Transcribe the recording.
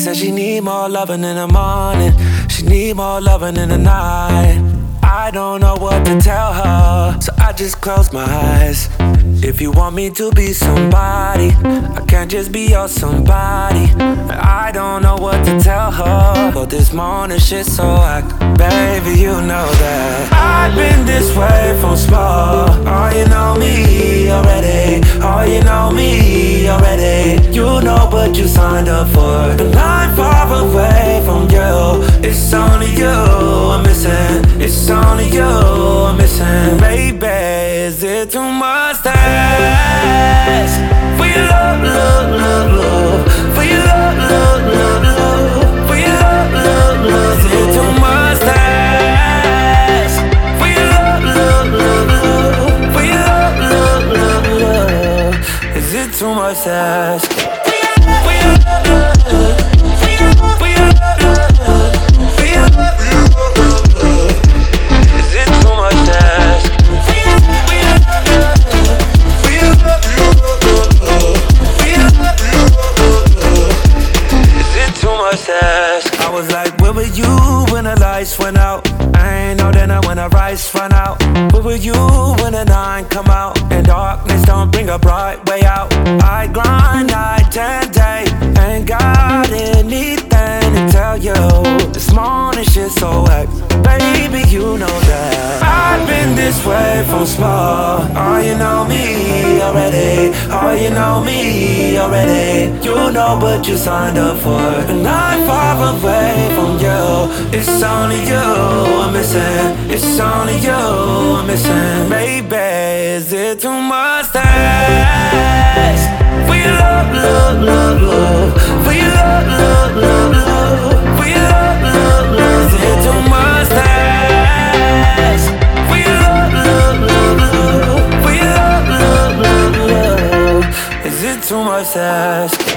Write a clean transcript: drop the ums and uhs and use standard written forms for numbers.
said she need more loving in the morning, she need more loving in the night. I don't know what to tell her, so I just close my eyes. If you want me to be somebody, I can't just be your somebody. I don't know what to tell her, but this morning shit's so whack. Baby, you know that I've been this way from small. Oh, you know me already. Oh, you know me already. You know what you signed up for, but I'm far away from you. It's only you I'm missing. It's only you I'm missing. Baby, is it too much to ask for your love, love, love, love? For your love, love, love, love? For your love, love, love? Is it too much to ask for your love, love, love, love? For your love, love, love, love? Is it too much to ask? For your love, love, love. For your love, love, love. For your love, love, love. Is it too much to ask? For your love, love, love. For your love, love, love. For your love, love, love. Is it too much to ask? I was like, where were you when the lights went out? I ain't know then when the rice run out. Where were you when the nine come out? And darkness don't bring a bright way out. I grind night and day, ain't got anything to tell you. This morning shit's so whack. Baby, you know that I've been this way from small. Oh, you know me already. Oh, you know me already. You know what you signed up for, and I'm far away from you. It's only you I'm missing. It's only you I'm missing. Baby, is it too much to ask for your love, love, love, love? For your love, love, love, love? For your love, love, love? Is it too much to ask for your love, love, love, love? For your love, love, love, love? Is it too much to ask?